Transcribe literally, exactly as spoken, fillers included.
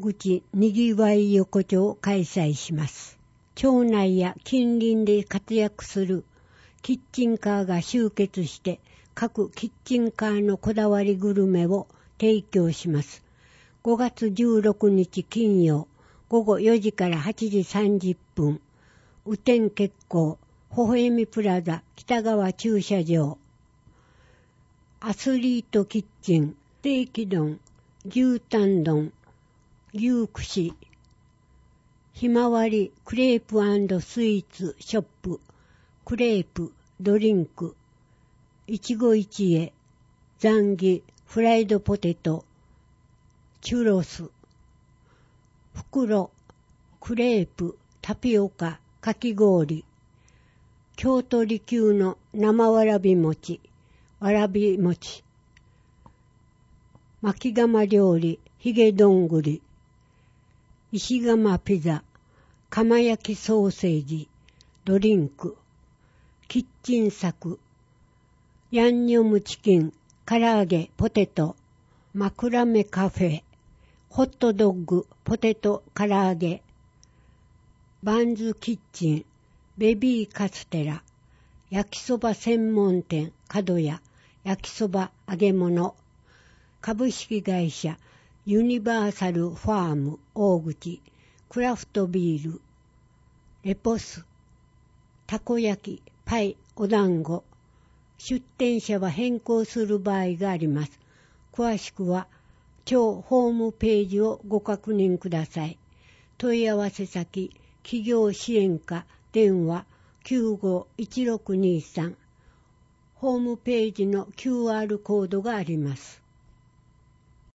大口にぎわい横丁を開催します。町内や近隣で活躍するキッチンカーが集結して各キッチンカーのこだわりグルメを提供します。ごがつじゅうろくにち金曜ごごよじからはちじさんじゅっぷん、雨天決行、ほほえみプラザ北川駐車場。アスリートキッチン、ステーキ丼、牛タン丼、牛串、ひまわりクレープ&スイーツショップ、クレープ、ドリンク、いちご一会、ザンギ、フライドポテト、チュロス、袋、クレープ、タピオカ、かき氷、京都利休の生わらび餅、わらび餅、巻き釜料理、ひげどんぐり、石窯ピザ、釜焼きソーセージ、ドリンク、キッチン作、ヤンニョムチキン、唐揚げ、ポテト、枕目カフェ、ホットドッグ、ポテト、唐揚げ、バンズキッチン、ベビーカステラ、焼きそば専門店、角屋、焼きそば揚げ物、株式会社、ユニバーサルファーム大口、クラフトビール、レポス、たこ焼き、パイ、お団子、出店者は変更する場合があります。詳しくは、町ホームページをご確認ください。問い合わせ先、企業支援課、電話 きゅうごいちろくにさん、ホームページの キューアール コードがあります。